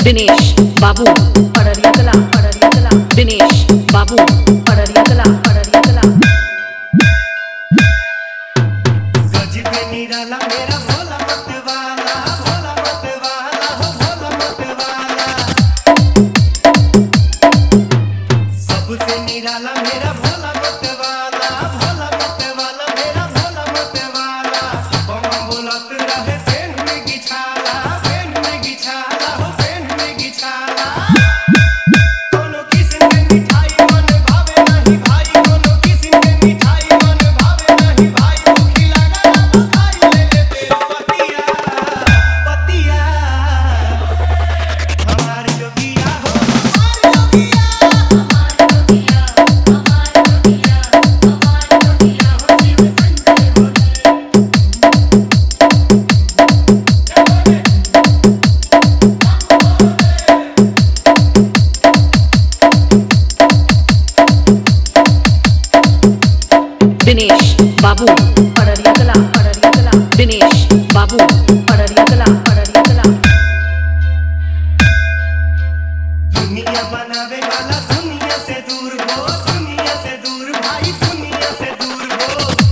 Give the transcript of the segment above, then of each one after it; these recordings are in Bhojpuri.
दिनेश बाबू पड़रिया कला दिनेश बाबू पड़रिया कला गजबे निराला मेरा भोला मत वाला हो भोला मत वाला सबसे निराला मेरा भोला मत वाला मेरा भोला मत वाला बम बोलत रहे फेन में गिछाला हो फेन में गिछाला कोनो किस्म के मिठाई मन भावे नहीं भाई कोनो किस्म के मिठाई मन भावे नहीं भाई भूखी लगा तो खाई ले तेरा पतिया हमार जोगिया हो दिनेश बाबू पड़रिया कला दिनेश बाबू पड़रिया कला दुनिया बनावे वाला दुनिया से दूर हो भाई दुनिया से दूर हो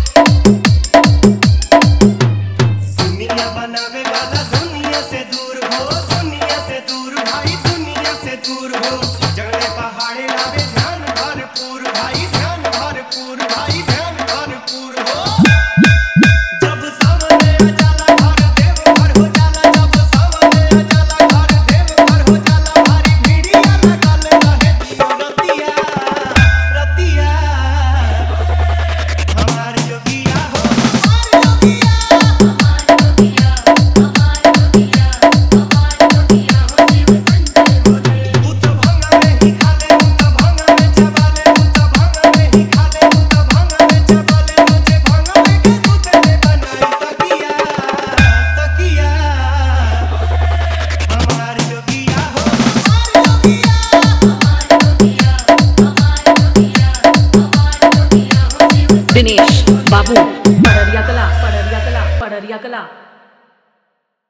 दुनिया बनावे वाला दुनिया से दूर हो भाई दुनिया से दूर हो जंगले पहाड़े लावे ध्यान भरपूर भाई ध्यान भरपूर हो जब सामने आ जाला घर देव घर हो जाला जब सामने आ जाला घर देव घर हो जाला भारी भिड़िया लगल रहे रतिया हमार जोगिया हो भंगा में ही खाले भंगा में चबाले भंगा में ही खाले भंगा में चबाले तुझे भंगा में के सुते में बनाई तकिया हमार जोगिया हो दिनेश बाबू पड़रिया कला